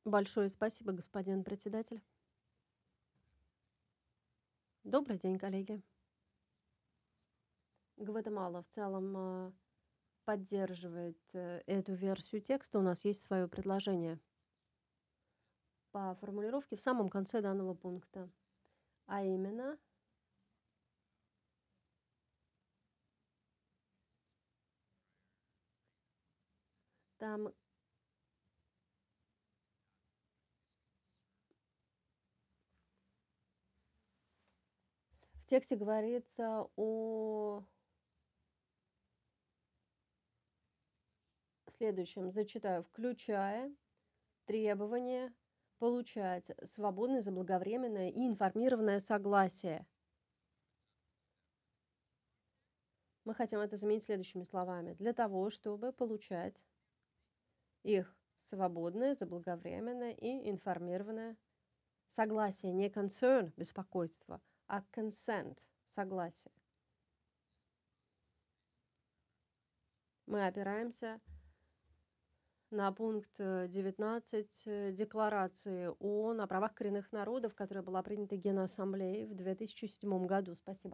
Большое спасибо, господин председатель. Добрый день, коллеги. Гватемала в целом поддерживает эту версию текста. У нас есть свое предложение по формулировке в самом конце данного пункта. А именно, там в тексте говорится о следующем. Зачитаю. Включая требование получать свободное, заблаговременное и информированное согласие. Мы хотим это заменить следующими словами. Для того, чтобы получать их свободное, заблаговременное и информированное согласие. Не concern — беспокойство, а consent — согласие. Мы опираемся на пункт 19 Декларации ООН о правах коренных народов, которая была принята Генассамблеей в 2007 году. Спасибо.